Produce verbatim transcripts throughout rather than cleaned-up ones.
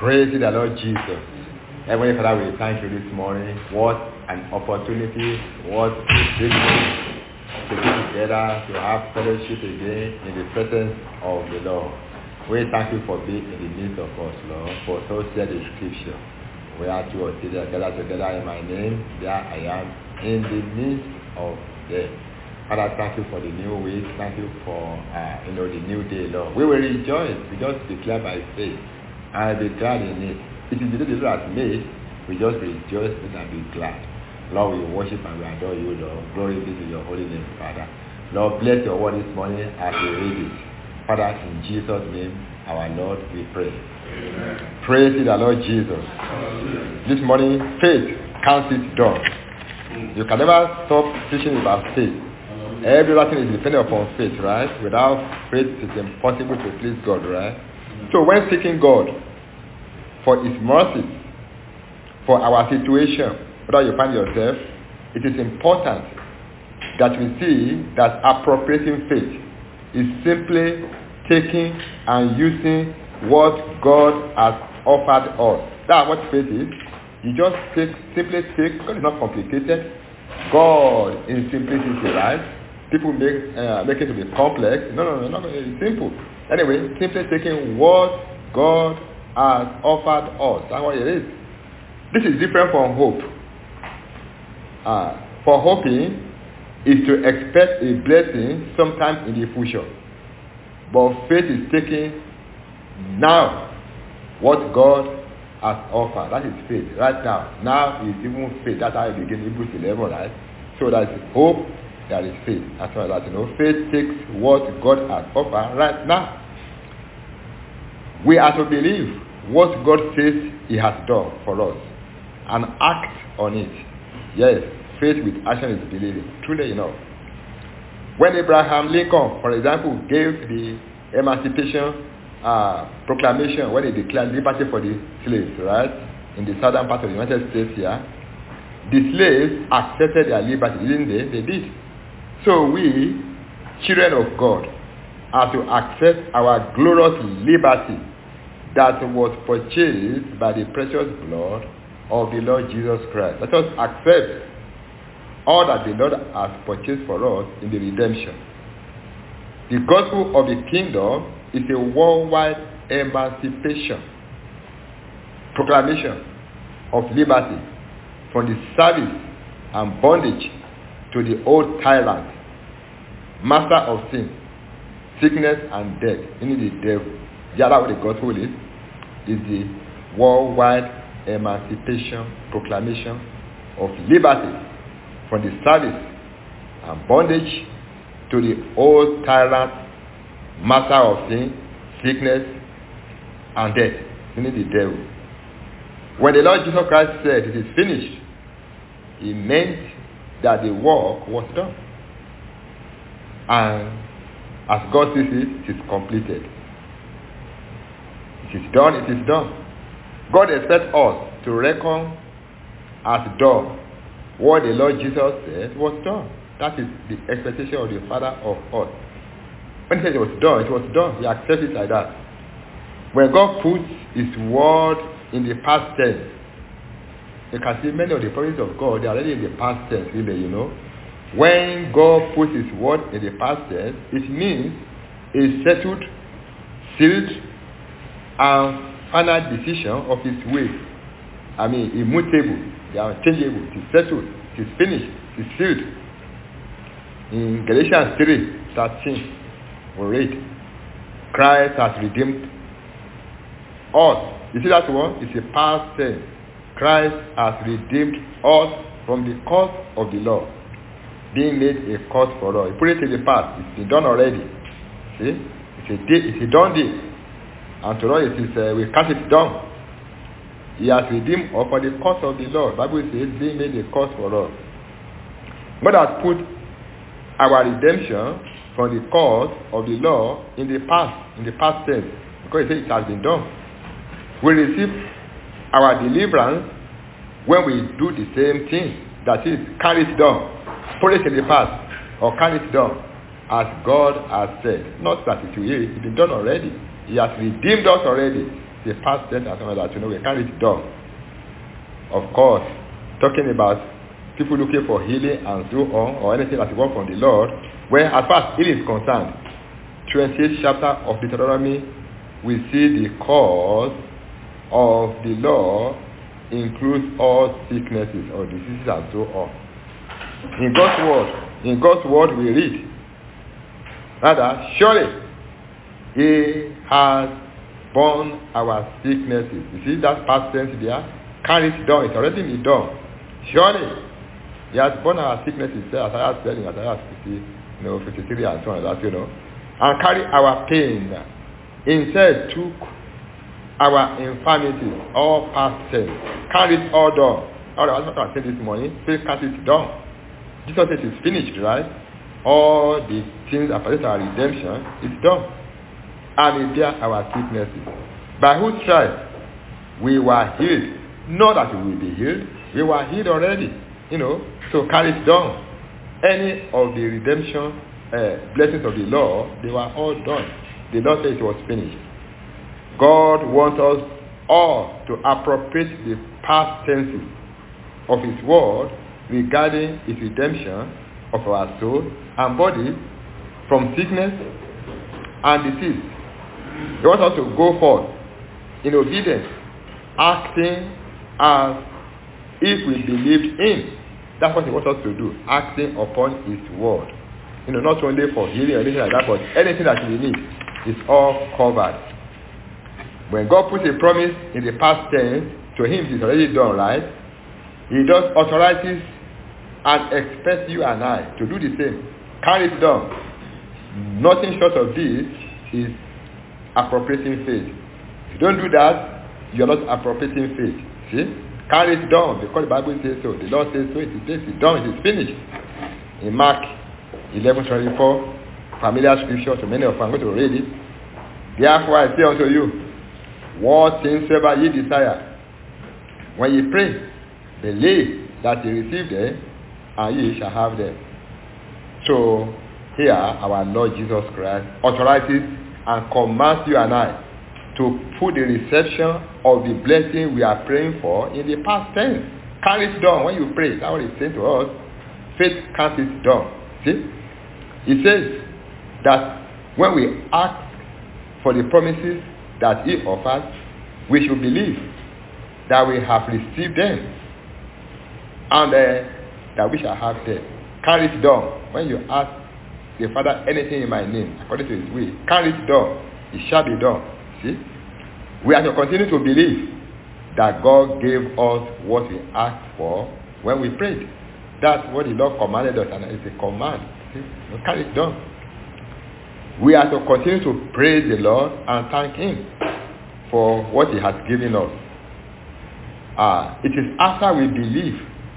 Praise the Lord Jesus. Heavenly Father, we thank you this morning. What an opportunity, what a privilege to be together, to have fellowship again in the presence of the Lord. We thank you for being in the midst of us, Lord, for so said the scripture. We are two or three gathered together in my name, there I am in the midst of them. Father, thank you for the new week. Thank you for uh, you know the new day, Lord. We will rejoice. We just declare by faith and be glad in it. It is the day the Lord has made. We just rejoice and be glad. Lord, we worship and we adore you, Lord. Glory be to your holy name, Father. Lord, bless your word this morning as we read it. Father, in Jesus' name, our Lord, we pray. Amen. Praise the Lord Jesus. Amen. This morning, faith counts it done. You can never stop teaching about faith. Every other thing is dependent upon faith, right? Without faith, it's impossible to please God, right? So when seeking God for his mercy, for our situation, whether you find yourself, it is important that we see that appropriating faith is simply taking and using what God has offered us. That's what faith is. You just take, simply take, God is not complicated. God in simplicity, right? People make uh, make it to be complex. No, no, no, no, it's simple. Anyway, simply taking what God has offered us. That's what it is. This is different from hope. Uh, for hoping is to expect a blessing sometime in the future. But faith is taking now what God has offered. That is faith. Right now. Now is even faith. That's how it begins. Hebrews eleven, right? So that is hope. There is faith. As well as you know, faith takes what God has offered right now. We are to believe what God says he has done for us and act on it. Yes, faith with action is believing. Truly enough. When Abraham Lincoln, for example, gave the Emancipation uh, Proclamation, when he declared liberty for the slaves, right, in the southern part of the United States here, the slaves accepted their liberty, didn't they? They did. So we, children of God, are to accept our glorious liberty that was purchased by the precious blood of the Lord Jesus Christ. Let us accept all that the Lord has purchased for us in the redemption. The gospel of the kingdom is a worldwide emancipation, proclamation of liberty from the service and bondage to the old tyrant, master of sin, sickness and death, meaning the devil. The other way the gospel is, is the worldwide emancipation, proclamation of liberty from the service and bondage to the old tyrant, master of sin, sickness and death, meaning the devil. When the Lord Jesus Christ said it is finished, he meant that the work was done. And as God sees it, it is completed. It is done, it is done. God expects us to reckon as done what the Lord Jesus said was done. That is the expectation of the Father of us. When he said it was done, it was done. He accepts it like that. When God puts his word in the past tense, you can see many of the promises of God, they are already in the past tense, really, you know. When God puts his word in the past tense, it means a settled, sealed, and final decision of his will. I mean, immutable, they are unchangeable, it is settled, it is finished, it is sealed. In Galatians three thirteen, we read, Christ has redeemed us. You see that one? It's a past tense. Christ has redeemed us from the curse of the law, being made a curse for us. He put it in the past. It's been done already. See? It's a, day, it's a done deal. And to us, it is, uh, we count it done. He has redeemed us from the curse of the law. The Bible says, being made a curse for us. God has put our redemption from the curse of the law in the past, in the past tense, because it says it has been done. We receive our deliverance when we do the same thing, that is, carry it down, put it in the past, or carry it down, as God has said. Not that it will, it's been done already. He has redeemed us already. the past tense and something that, you know, we carry it done. Of course, talking about people looking for healing and so on, or anything that work from the Lord, where as far as healing is concerned, twenty-eighth chapter of Deuteronomy, we see the cause of the law includes all sicknesses or diseases and so on. In God's word, in God's word we read, rather, surely he has borne our sicknesses. You see that past tense there? Carried it down. It's already been done. Surely he has borne our sicknesses. As I said in Isaiah fifty, you know, fifty-three and so on, that, you know, and carry our pain. Instead took our infirmities, all past tense, carried all down. All right, that's what I said this morning. Still cast it down. Jesus says it's finished, right? All the things that pertain to our redemption is done. And he bear our sicknesses. By whose stripes we were healed. Not that we will be healed. We were healed already. You know, so carry it down. Any of the redemption uh, blessings of the law, they were all done. The Lord said it was finished. God wants us all to appropriate the past tenses of his word regarding his redemption of our soul and body from sickness and disease. He wants us to go forth in obedience, acting as if we believed in. That's what he wants us to do, acting upon his word. You know, not only for healing or anything like that, but anything that we need is all covered. When God puts a promise in the past tense, to him it's already done, right? He does authorizes and expects you and I to do the same. Carry it down. Nothing short of this is appropriating faith. If you don't do that, you are not appropriating faith. See? Carry it down because the Bible says so. The Lord says so. It is it is done. It is finished. In Mark eleven twenty-four, familiar scripture to many of us. I'm going to read it. Therefore I say unto you, what things soever ye desire, when ye pray, believe that ye receive them, and ye shall have them. So here our Lord Jesus Christ authorizes and commands you and I to put the reception of the blessing we are praying for in the past tense. Carry it down when you pray. That's what he's saying to us. Faith counts it down. See? He says that when we ask for the promises that he offers, we should believe that we have received them and uh, that we shall have them. Carry it down. When you ask the Father anything in my name, according to his will, carry it down. It shall be done. See? We have to continue to believe that God gave us what we asked for when we prayed. That's what the Lord commanded us, and it's a command. See? We carry it down. We have to continue to praise the Lord and thank him for what he has given us. Uh, it is after we believe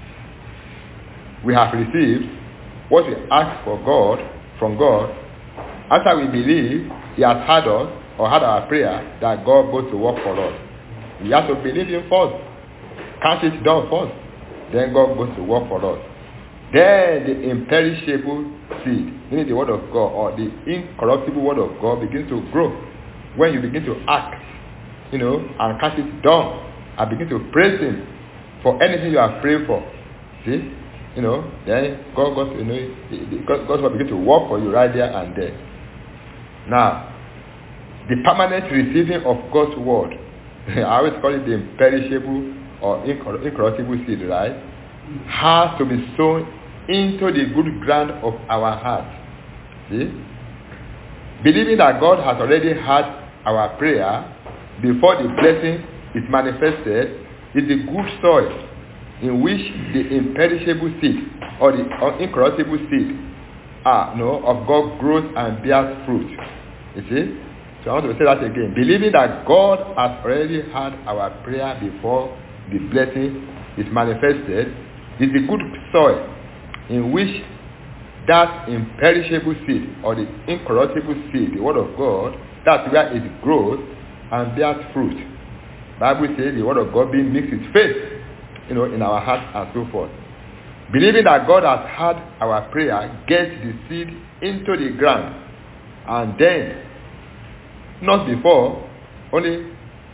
we have received what we asked for God, from God, after we believe he has heard us or heard our prayer, that God goes to work for us. We have to believe him first. Cast it down first. Then God goes to work for us. Then the imperishable seed, meaning the word of God, or the incorruptible word of God, begins to grow. When you begin to act, you know, and cast it down, and begin to praise him for anything you have prayed for. See? You know, then God, God, you know, God, God will begin to work for you right there and there. Now, the permanent receiving of God's word, I always call it the imperishable or incorruptible seed, right? Has to be sown into the good ground of our heart. See? Believing that God has already heard our prayer before the blessing is manifested is the good soil in which the imperishable seed or the incorruptible seed uh, no, of God grows and bears fruit. You see? So I want to say that again. Believing that God has already heard our prayer before the blessing is manifested is the good soil in which that imperishable seed or the incorruptible seed, the word of God, that's where it grows and bears fruit. The Bible says the word of God being mixed with faith, you know, in our hearts and so forth. Believing that God has heard our prayer gets the seed into the ground, and then, not before, only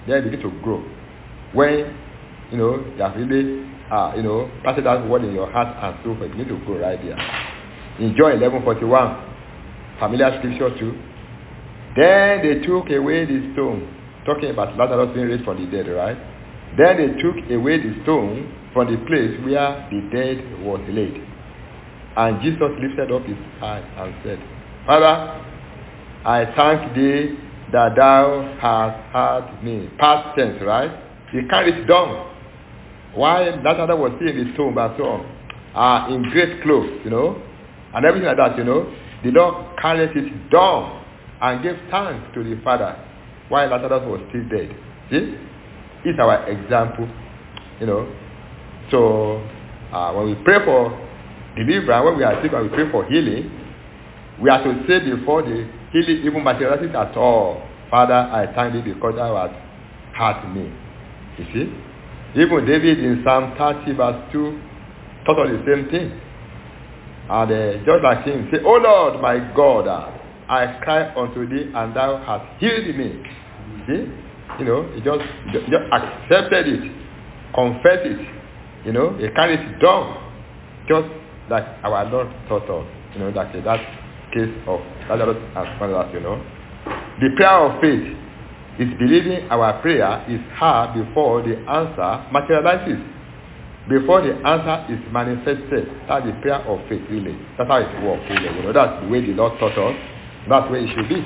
then begin to grow. When, you know, you have really, uh, you know, planted that word in your heart and so forth, you begin to grow right there. In John eleven forty-one, familiar scripture too. Then they took away the stone, talking about Lazarus being raised from the dead, right? Then they took away the stone from the place where the dead was laid. And Jesus lifted up his eyes and said, Father, I thank thee that thou hast heard me. Past tense, right? He carried it down. While Lazarus was still in the tomb and so on, uh, in great clothes, you know, and everything like that, you know, the Lord carried it down and gave thanks to the Father while Lazarus was still dead. See? It's our example, you know. So, uh, when we pray for deliverance, when we are sick, when we pray for healing, we are to say before the healing even materializes at all, Father, I thank thee because thou hast heard me. You see? Even David in Psalm thirty verse two taught us the same thing. And uh, just like him, say, O Lord, my God, uh, I cry unto thee, and thou hast healed me. See? You know, he just, he just accepted it, confessed it. You know, he carried it down, just like our Lord taught us. You know, that that case of Lazarus as well as, you know. The prayer of faith is believing our prayer is heard before the answer materializes. Before the answer is manifested. That's the prayer of faith, really. That's how it works, really. You know, that's the way the Lord taught us. That's the way it should be.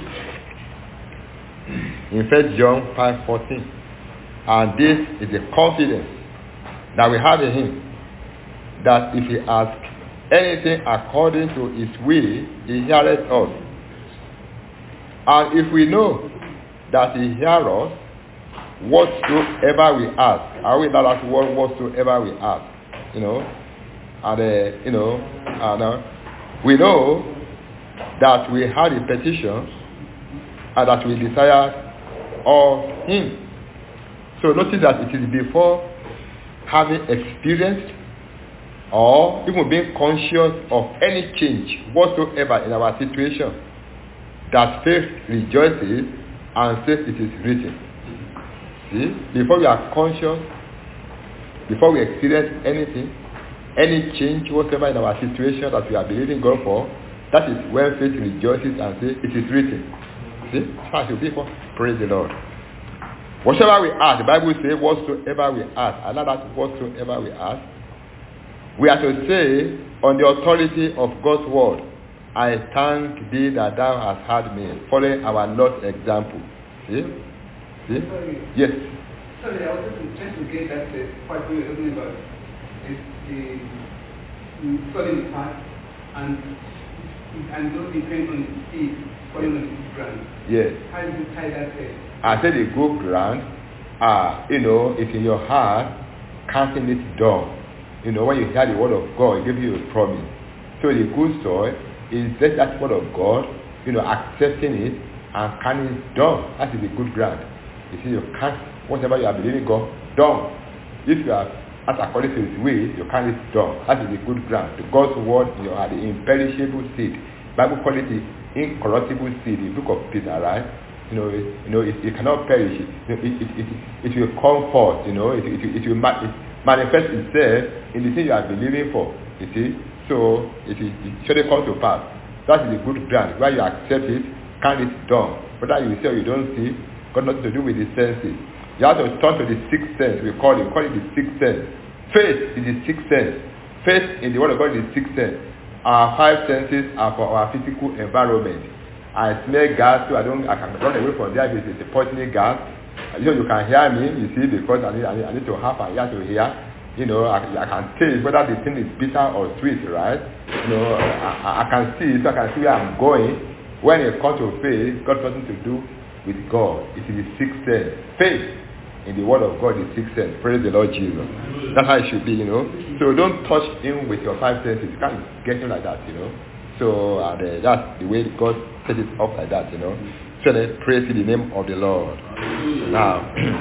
In First John five fourteen. And this is the confidence that we have in him, that if he asks anything according to his will, he heareth us. And if we know that he hears us, whatsoever we ask, are we not at what whatsoever we ask, you know, and uh, you know, and uh, we know that we had a petition and that we desire of him. So notice that it is before having experienced or even being conscious of any change whatsoever in our situation that faith rejoices and says it is written. See? Before we are conscious, before we experience anything, any change whatsoever in our situation that we are believing God for, that is when faith rejoices and says it is written. See? How should be for? Praise the Lord. Whatever we ask, the Bible says whatsoever we ask. I like that whatsoever we ask. We are to say on the authority of God's word, I thank thee that thou hast heard me, following our Lord's example. See? See? Sorry. Yes. Sorry, I was just trying to get that uh, part we were talking about. It's the studying the past and and those depend on the seed falling on the ground. Yes. How do you tie that there? I said the good ground, uh, you know, it's in your heart, counting it down. You know, when you hear the word of God, it gives you a promise. So the good soil is just that word of God, you know, accepting it and counting it down. That is the good ground. You see, you count whatever you are believing God down. If you are as according to his way, you count it down. That is the good ground. The God's word, you are the imperishable seed. Bible calls it the incorruptible seed, the book of Peter, right? You know, it, you know, it, it cannot perish. It, it, it, it, it will come forth. You know, it, it, it will ma- it manifest itself in the thing you are believing for. You see, so it is it surely come to pass. That is the good ground where you accept it, count it down. Whether you see or you don't see, got nothing to do with the senses. You have to turn to the sixth sense. We call it, we call it the sixth sense. Faith is the sixth sense. Faith in the word of God is the sixth sense. Our five senses are for our physical environment. I smell gas, so I don't. I can run away from there if it's a poisoning gas. You know, you can hear me, you see, because I need, I need, I need to have an ear to hear. You know, I, I can taste whether the thing is bitter or sweet, right? You know, I, I can see, so I can see where I'm going. When it comes to faith, got nothing to do with God. It is the sixth sense. Faith in the word of God is sixth sense. Praise the Lord Jesus. That's how it should be, you know. So don't touch him with your five senses. You can't get him like that, you know. So and, uh, that's the way God set it up like that, you know. So let's praise the name of the Lord. Now,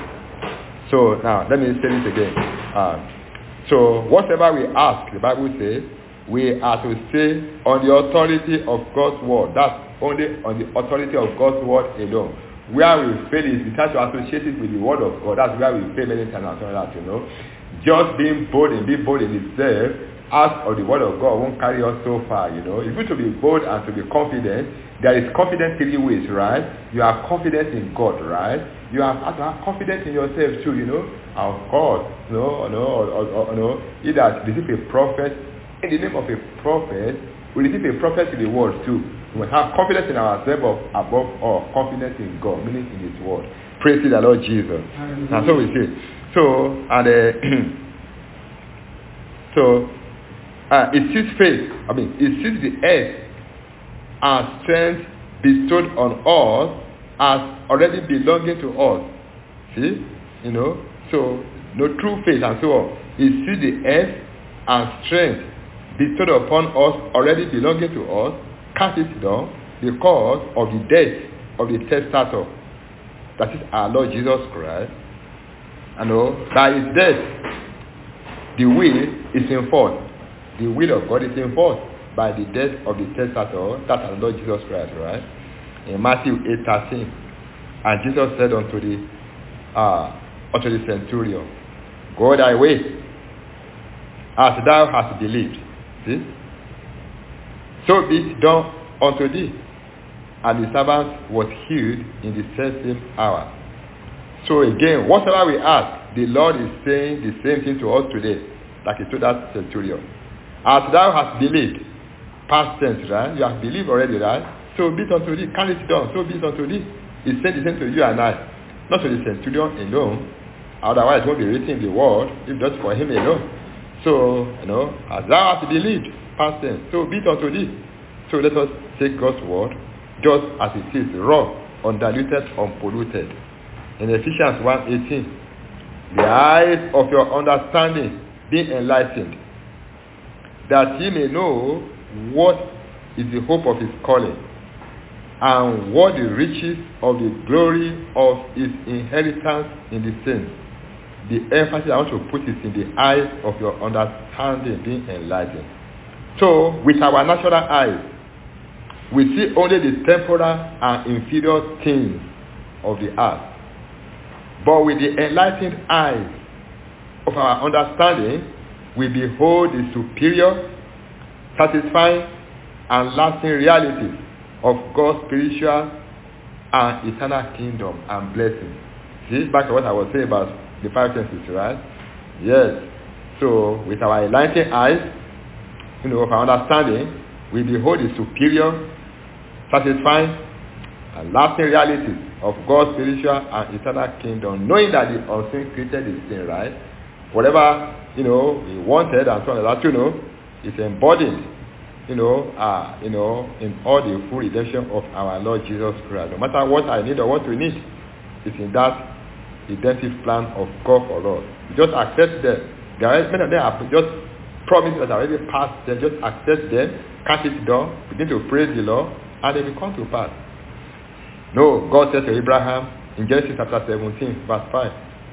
so now let me say this again. Um, so whatever we ask, the Bible says, we are to say on the authority of God's word. That's only on the authority of God's word alone. where we fail is we try to associate it with the word of God. That's where we fail many times and so that, you know. Just being bold and being bold in itself, as of the word of God, won't carry us so far, you know. It's good to be bold and to be confident. There is confidence three ways, right? You are confident in God, right? You have to have confidence in yourself too, you know. Of course, no, no, or, or, or, no. Either receive a prophet in the name of a prophet, we receive a prophet in the word too. We have confidence in ourselves above all, confidence in God, meaning in His word. Praise the Lord Jesus. And so we say. So and uh, so uh, it sees faith. I mean, it sees the earth and strength bestowed on us as already belonging to us. See, you know. So no true faith and so on. It sees the earth and strength bestowed upon us already belonging to us, cast it down because of the death of the testator, that is our Lord Jesus Christ. And know, by his death, the will is enforced. The will of God is enforced by the death of the testator, that's our Lord Jesus Christ, right? In Matthew eight thirteen, and Jesus said unto the uh, unto the centurion, go thy way, as thou hast believed. See? So be it done unto thee. And the servant was healed in the same hour. So again, whatever we ask, the Lord is saying the same thing to us today, like he told that centurion. As thou hast believed, past tense, right? You have believed already, right? So be it unto thee, carry it down, so be it unto thee. He said the same to you and I, not to the centurion alone. Otherwise it won't be written in the word, if just for him alone. So, you know, as thou hast believed, past tense, so be it unto thee. So let us take God's word just as it is, raw, undiluted, unpolluted. In Ephesians one eighteen, the eyes of your understanding being enlightened, that ye may know what is the hope of his calling, and what the riches of the glory of his inheritance in the saints. The emphasis I want to put is in the eyes of your understanding being enlightened. So, with our natural eyes, we see only the temporal and inferior things of the earth. But with the enlightened eyes of our understanding, we behold the superior, satisfying, and lasting realities of God's spiritual and eternal kingdom and blessing. See, back to what I was saying about the five senses, right? Yes. So, with our enlightened eyes, you know, of our understanding, we behold the superior, satisfying, and lasting realities of God's spiritual and eternal kingdom, knowing that the unseen created is sin, right? Whatever, you know, we wanted and so on, that, you know, is embodied, you know, uh, you know, in all the full redemption of our Lord Jesus Christ. No matter what I need or what we need, it's in that redemptive plan of God for us. We just accept them. There are many of them are just promises that are already passed. Then just accept them, cast it down, begin to praise the Lord, and they will come to pass. No, God said to Abraham in Genesis chapter seventeen, verse five,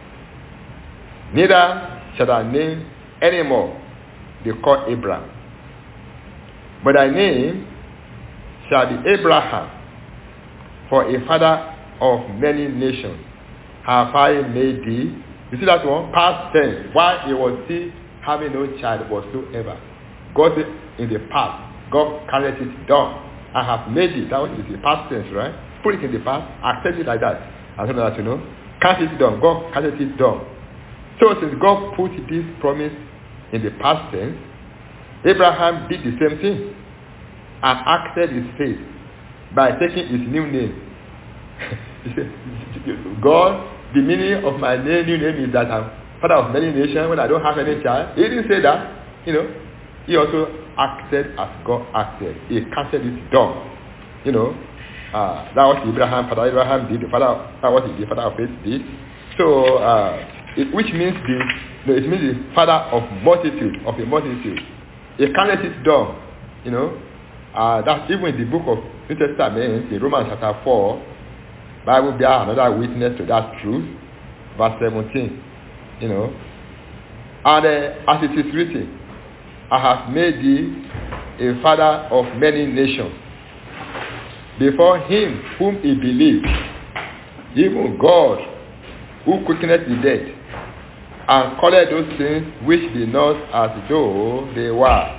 neither shall thy name anymore be called Abraham, but thy name shall be Abraham, for a father of many nations have I made thee. You see that one? Past tense. While he was still having no child whatsoever. God said in the past, God carried it down. I have made it. That was the past tense, right? Put it in the past, accept it like that. And so that, you know, cast it down. God carried it down. So since God put this promise in the past tense, Abraham did the same thing and acted his faith by taking his new name. He said, God, the meaning of my name, new name is that I'm father of many nations when I don't have any child. He didn't say that. You know, he also acted as God acted. He casted it down. You know, uh, that was Abraham, Father Abraham did. The father, that was the father of faith did. So, uh, it, which means the, no, it means the father of multitude, of a multitude. He carried it down. You know, uh, that's even in the book of New Testament, in Romans chapter four. Bible bear another witness to that truth. Verse seventeen. You know, and uh, as it is written, I have made thee a father of many nations, before him whom he believed, even God, who quickeneth the dead, and calleth those things which be not as though they were.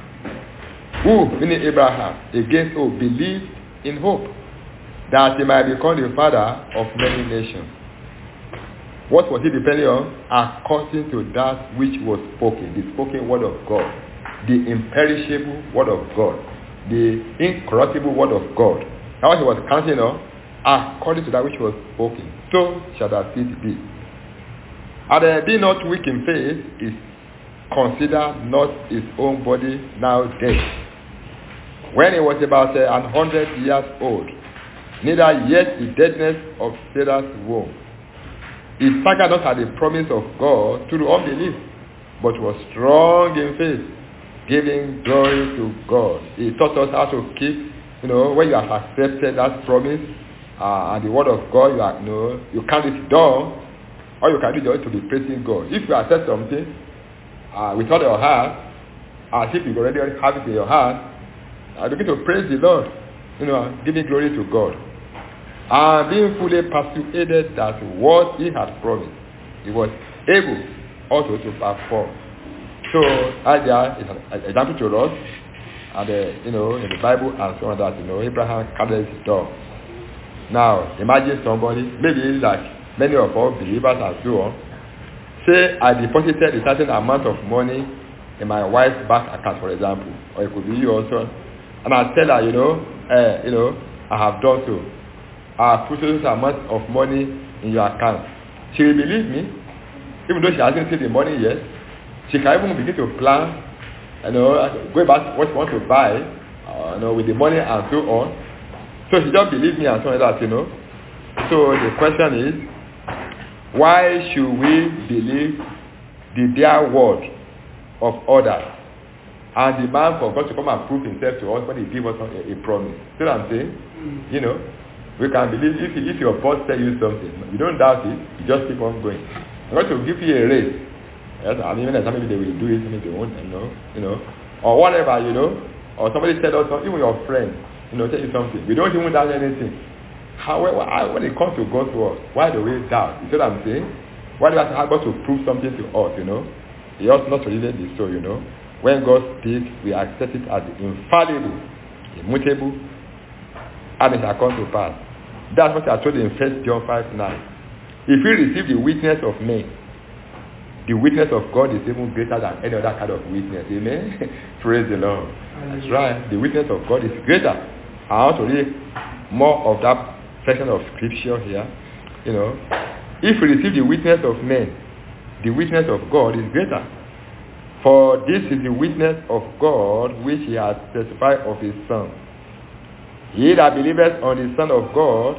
Who, meaning Abraham, against hope, believed in hope, that he might become the father of many nations. What was he depending on? According to that which was spoken, the spoken word of God, the imperishable word of God, the incorruptible word of God. That's what he was counting on, according to that which was spoken. So shall that seed be. And uh, be not weak in faith, is consider not his own body now dead, when he was about uh, an hundred years old, neither yet the deadness of Sarah's womb. He staggered not at the promise of God through unbelief, but was strong in faith, giving glory to God. He taught us how to keep, you know, when you have accepted that promise uh, and the word of God, you, are, you know, you count it down, or you can do just to be praising God. If you accept something uh, with all your heart, as if you already have it in your heart, uh, begin to praise the Lord, you know, giving glory to God. And being fully persuaded that what he had promised, he was able also to perform. So Isaiah is an example to us, and uh, you know, in the Bible and so on, that you know Abraham carried his dog. Now imagine somebody, maybe like many of us believers and so on, say I deposited a certain amount of money in my wife's bank account, for example, or it could be you also, and I tell her, you know, uh, you know, I have done so. I have put a certain amount of money in your account. She will believe me, even though she hasn't seen the money yet. She can even begin to plan, you know, go about what she wants to buy, uh, you know, with the money and so on. So she just believes me and so on like that, you know. So the question is, why should we believe the dear word of others and demand for God to come and prove himself to us when he gives us a, a promise? See what I'm saying? Mm. You know, we can believe if, if your boss tells you something, you don't doubt it, you just keep on going. I'm going to give you a raise. Yes, I mean, maybe they will do it, maybe they won't, you know, you know, or whatever, you know, or somebody tell us, even your friend, you know, tell you something. We don't even doubt anything. However, when it comes to God's word, why do we doubt? You see what I'm saying? Why do we have God to prove something to us, you know? It ought not to really be so, you know. When God speaks, we accept it as infallible, immutable, and it shall come to pass. That's what I told you in First John five nine. If we receive the witness of men, the witness of God is even greater than any other kind of witness. Amen? Praise the Lord. That's right. The witness of God is greater. I want to read more of that section of scripture here. You know, if we receive the witness of men, the witness of God is greater. For this is the witness of God which he has testified of his Son. He that believeth on the Son of God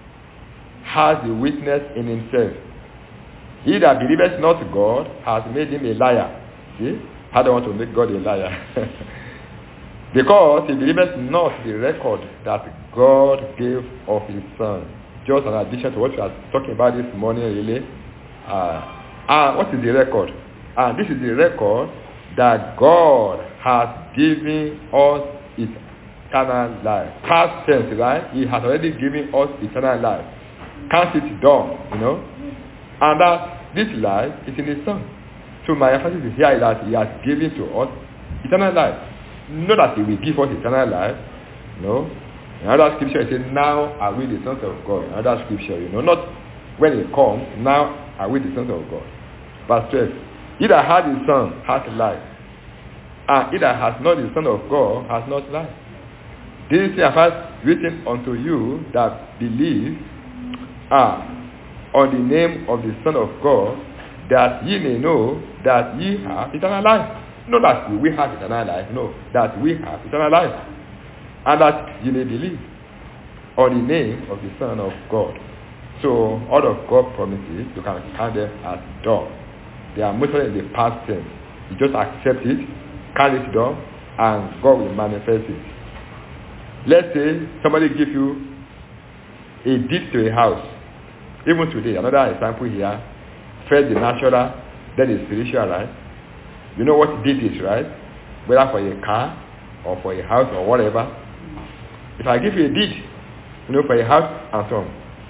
has the witness in himself. He that believeth not God has made him a liar. See? I don't want to make God a liar. Because he believeth not the record that God gave of his Son. Just an addition to what we are talking about this morning, really. Uh, and what is the record? And this is the record that God has given us eternal life. Past tense, right? He has already given us eternal life. Count it down, you know. And that this life is in his Son. So my emphasis is here that he has given to us eternal life. Not that he will give us eternal life. No. In other scripture it says, now are we the sons of God. In other scripture, you know, not when he comes, now are we the sons of God. Verse twelve. He that has the Son has life. And he that has not the Son of God has not life. This is written unto you that believe are on the name of the Son of God, that ye may know that ye have eternal life. Not that we have eternal life, no, that we have eternal life. And that ye may believe on the name of the Son of God. So all of God's promises, you can count them as done. They are mostly in the past tense. You just accept it, carry it down, and God will manifest it. Let's say somebody give you a deed to a house. Even today, another example here, first the natural, then the spiritual, right? You know what deed is, right? Whether for a car, or for a house, or whatever. If I give you a deed, you know, for a house and so on,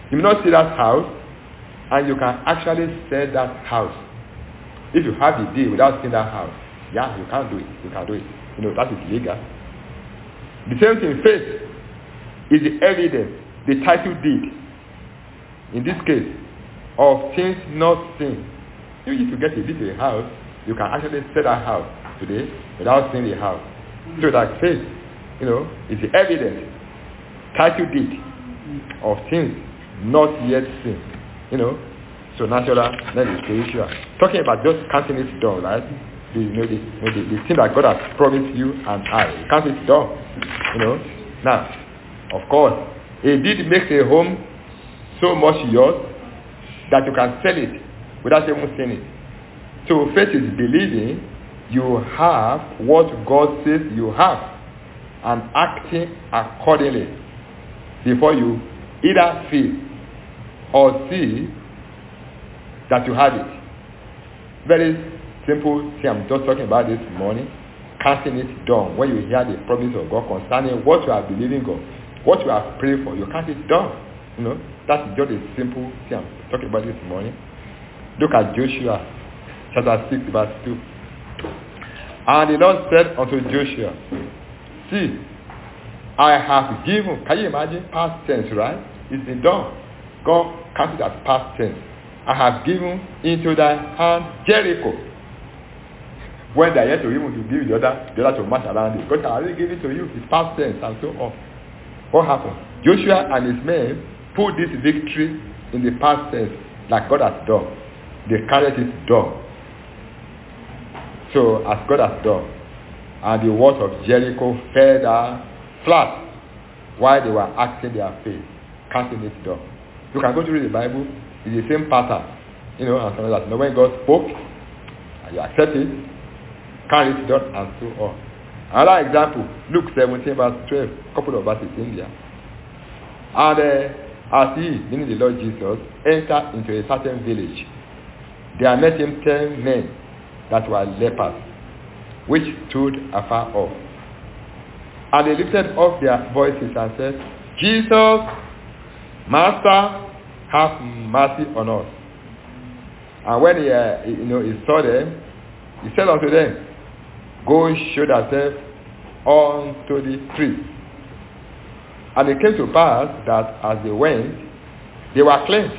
You may not see that house, and you can actually sell that house. If you have the deed without seeing that house, yeah, you can't do it. You can do it. You know, that is legal. The same thing, faith is the evidence, the title deed, in this case, of things not seen. If you get a deed to a house, you can actually sell that house today without seeing the house. So that faith, you know, is the evidence, title deed of things not yet seen. You know, so natural, then the spiritual. Talking about just counting it done, right? The, you know, the, you know, the, the thing that God has promised you and I, count it done. You know, now, of course, a deed makes a home so much yours that you can sell it without even seeing it. So faith is believing you have what God says you have and acting accordingly before you either feel or see that you have it. Very simple thing I'm just talking about this morning. Casting it down. When you hear the promise of God concerning what you are believing God, what you have prayed for, you cast it down. You know, that's just a simple thing I'm talking about this morning. Look at Joshua chapter six verse two. And the Lord said unto Joshua, see, I have given. Can you imagine past tense, right? It's been done. God counted as past tense. I have given into thy hand Jericho. When they are yet to even to give the other, the other to march around it. God has already given it to you. It's past tense and so on. What happened? Joshua and his men put this victory in the past tense like God has done. They carried it done. So as God has done. And the walls of Jericho fell down flat while they were acting their faith, casting it down. You can go to read the Bible. It's the same pattern. You know, and something like that. You know, when God spoke, and you accept it, carry it down, and so on. Another example, Luke seventeen verse twelve, a couple of verses in there. And uh, as he, meaning the Lord Jesus, entered into a certain village, there met him ten men that were lepers, which stood afar off. And they lifted up their voices and said, Jesus, Master, have mercy on us. And when he, uh, he, you know, he saw them, he said unto them, go show yourself unto the priest. And it came to pass that as they went, they were cleansed.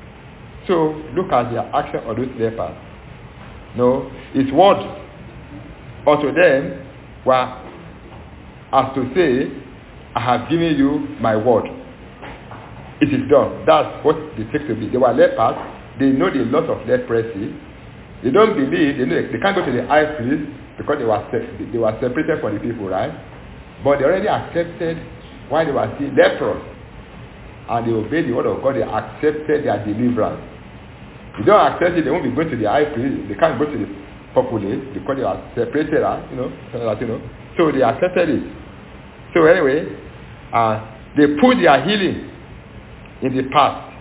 So look at the action of those lepers. No, his words unto them were as to say, I have given you my word. It is done. That's what they take to be. They were lepers. They know the loss of leprosy. They don't believe. They know they can't go to the high priest because they were they were separated from the people, right? But they already accepted while they were still leprous, and they obeyed the word of God. They accepted their deliverance. If they don't accept it, they won't be going to the high priest. They can't go to the populace because they are separated, you know, you know. So they accepted it. So anyway, uh, they put their healing in the past,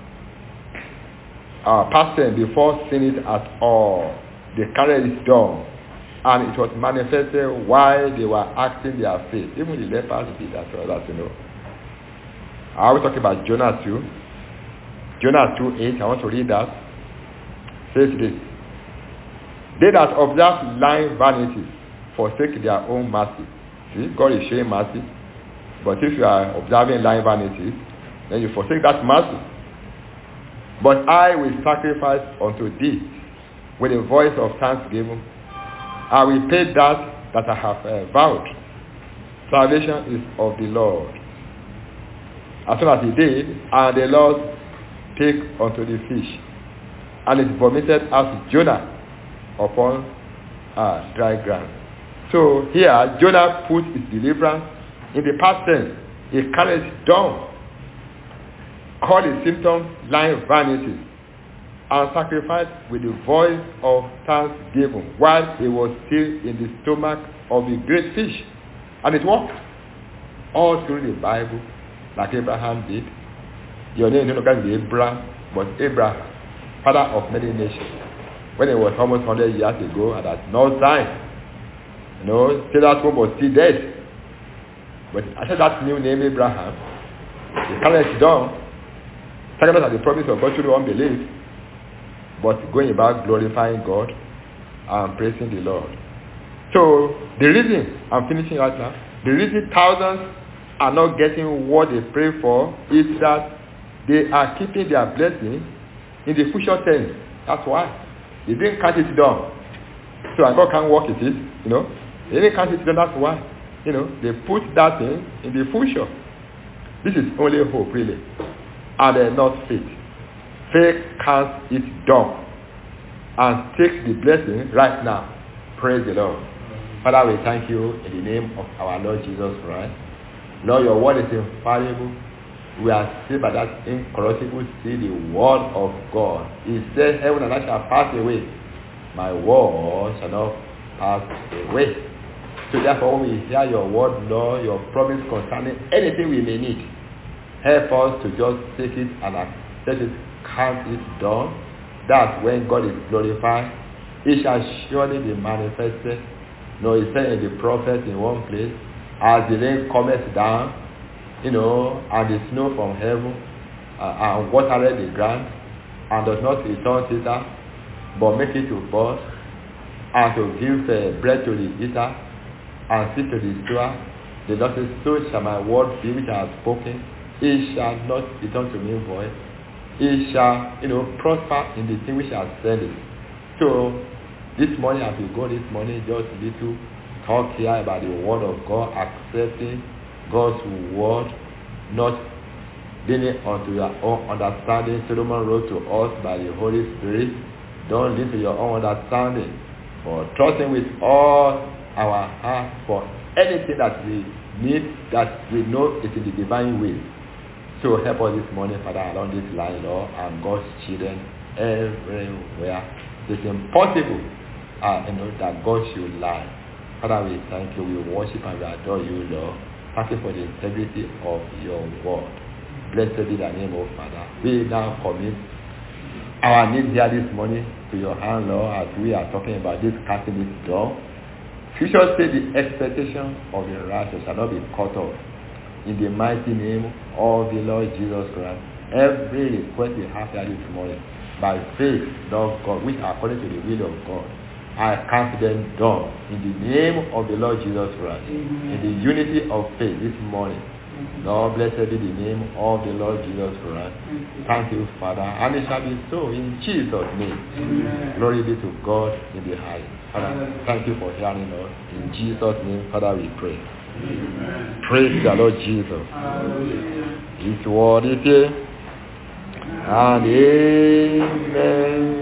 uh, past tense, before seeing it at all. They carried it down, and it was manifested while they were acting their faith. Even the lepers did that, so that you know. I will talk about Jonah two. Jonah two eight. I want to read that. Says this: they that observe lying vanities forsake their own mercy. See, God is showing mercy, but if you are observing lying vanities, then you forsake that mercy. But I will sacrifice unto thee with a voice of thanksgiving. I will pay that that I have uh, vowed. Salvation is of the Lord. As soon as he did, and the Lord spake unto the fish, and it vomited out Jonah upon uh, dry ground. So here, Jonah put his deliverance in the past tense. He carried it down, called his symptoms lying vanities, and sacrificed with the voice of thanksgiving while he was still in the stomach of the great fish. And it worked. All through the Bible, like Abraham did. Your name is not going to be Abraham, but Abraham, father of many nations. When it was almost one hundred years ago, and at no time, you know, Sarah's womb was still dead. But I said that new name, Abraham, he carried it down, Second us the promise of God through unbelief, but going about glorifying God and praising the Lord. So the reason, I'm finishing right now, the reason thousands are not getting what they pray for is that they are keeping their blessing in the future tense. That's why. They didn't count it down. So I God can't work with it, you know. They didn't count it down, that's why. You know, they put that in in the future. This is only hope, really. And uh, not faith. Faith counts it down and takes the blessing right now. Praise the Lord. Father, we thank you in the name of our Lord Jesus Christ. Lord, your word is infallible. We are saved by that incorruptible seed, the word of God. He said, heaven and earth shall pass away. My word shall not pass away. So therefore, when we hear your word, Lord, your promise concerning anything we may need, help us to just take it and accept it, count it down. That's when God is glorified. It shall surely be manifested. No, he said in the prophet in one place, as the rain cometh down, you know, and the snow from heaven, uh, and watereth the ground, and does not return thither, but make it to burst, and to give uh, bread to the eater, and seed to the sower. The Lord says, so shall my word be which I have spoken. It shall not return to me void. It shall, you know, prosper in the thing which I have sent it. So, this morning, as we go this morning, just a little talk here about the word of God, accepting God's word, not leaning onto your own understanding. Solomon wrote to us by the Holy Spirit, don't lean to your own understanding, but trusting with all our heart for anything that we need, that we know is in the divine will. So help us this morning, Father, along this line, Lord, and God's children everywhere. It's impossible uh, you know, that God should lie. Father, we thank you, we worship and we adore you, Lord. Thank you for the integrity of your word. Blessed be the name of Father. We now commit our needs here this morning to your hand, Lord, as we are talking about this casting this door. Scripture say the expectation of the righteous shall not be cut off. In the mighty name of the Lord Jesus Christ, every request we have here this morning, by faith, Lord God, which are according to the will of God, I cast them down in the name of the Lord Jesus Christ. Amen. In the unity of faith this morning. Amen. Lord, blessed be the name of the Lord Jesus Christ. Amen. Thank you, Father. And it shall be so in Jesus' name. Amen. Glory be to God in the highest. Father, Amen. Thank you for hearing us. In Jesus' name, Father, we pray. Amen. Praise the Lord Jesus. Hallelujah. His word is here. And amen.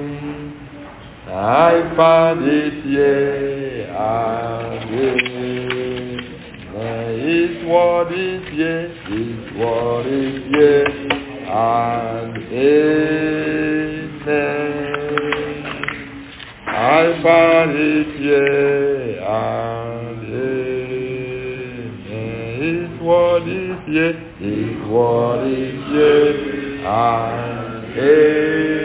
I found it here and amen. His word is here. His word is here and amen. I found it here and amen. His word is here. His word is here and amen.